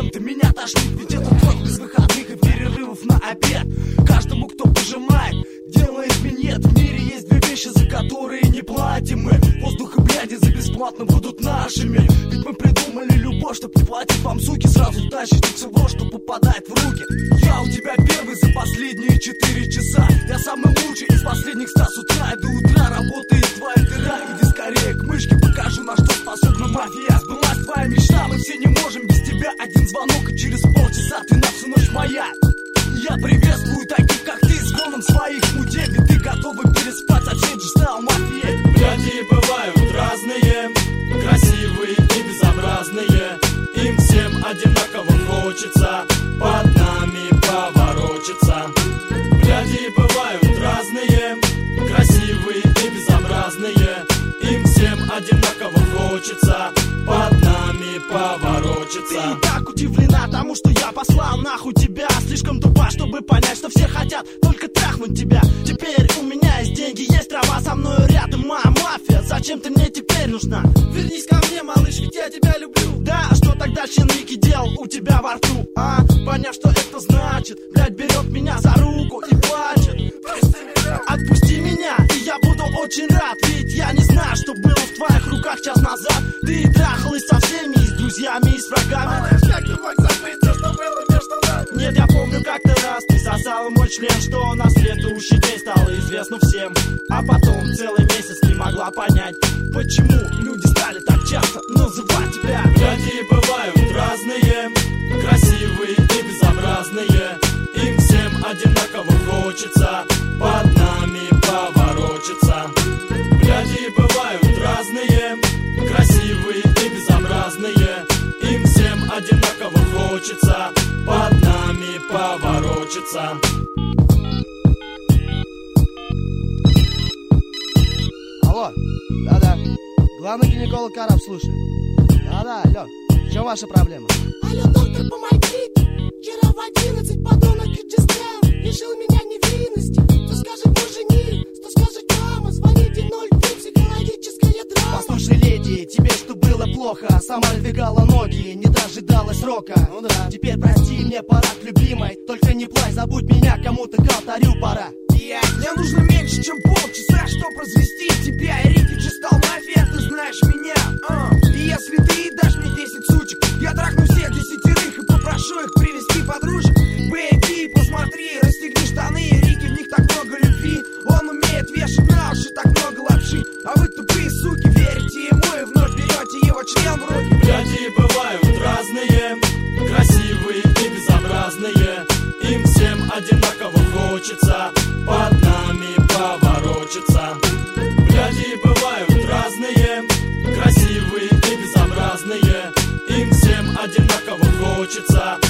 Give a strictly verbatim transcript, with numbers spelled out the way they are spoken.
чем-то меня тошнит. Ведь это год без выходных и перерывов на обед. Каждому, кто пожимает, делает минет. В мире есть две вещи, за которые не платим мы. Воздух и бляди за бесплатно будут нашими. Ведь мы придумали любовь, чтоб не платить вам, суки. Сразу тащите всего, что попадает в руки. Я у тебя первый за последние четыре часа. Я самый лучший из последних ста. С утра и до утра работает твоя дыра. Иди скорее к мышке, покажу, на что способна мафия. Сбылась твоя мечта, мы все не можем без тебя. Один звонок и через полчаса ты на всю ночь моя. Я приветствую таких, как ты, звоном своих мудей. Ведь ты готовы переспать, а все же стал мафией. Бляди бывают разные, красивые и безобразные. Им всем одинаково хочется под нами поворочиться. Бляди бывают разные, красивые и безобразные. Им всем одинаково хочется под нами поворочиться. Ты и так удивлена тому, что я послал нахуй тебя. Слишком тупа, чтобы понять, что все хотят только трахнуть тебя. Теперь у меня есть деньги, есть трава, со мною рядом моя мафия. Зачем ты мне теперь нужна? Вернись ко мне, малыш, ведь я тебя люблю. Да, что тогда Ченрики делал у тебя во рту, а? Поняв, что это значит, блядь, берет меня за руку и плачет. Отпусти меня, и я буду очень рад. Ведь я не знаю, что было в твоих руках час назад. Ты трахалась со всеми, и с друзьями, и с врагами. Малыш, как ты мог забыть то, что было между нами? Нет, я помню, как-то раз ты сосала мой член, что на следующий день стало известно всем. А потом целый месяц не могла понять, почему люди стали так часто называть тебя. Бляди бывают разные, красивые и безобразные. Им всем одинаково хочется под нами поворочиться. Бляди бывают разные, красивые и безобразные. Им всем одинаково хочется под нами поворочиться. Алло, да-да, главный гинеколог Караб слушает. Да-да, алло, в чем ваша проблема? Алло, доктор, помогите. Вчера в одиннадцать подонок Иджистел лишил меня невинности. Что скажет мой жених, что скажет мама? Звоните ноль три, психологическая драма. Послушай, леди, тебе что было плохо? Сама двигала ноги, не дожидалась рока. Ну да. Теперь прости, мне пора к любимой. Только не плачь, забудь меня, кому-то к алтарю пора. Я, мне нужно меньше, чем полчаса, чтоб развести тебя. И Рики же стал мафия, ты знаешь меня, а. И если ты дашь мне десять сучек, я трахну всех десятерых и попрошу их привести подружек. Бэйби, посмотри, расстегни штаны, Рики, в них так много любви. Он умеет вешать на уши так много лапши. А вы тупые суки, верите ему и вновь берете его член в руки. Бляди бывают разные, красивые и безобразные. Им всем одинаково хочется под нами поворочиться. Бляди бывают разные, красивые и безобразные. Им всем одинаково хочется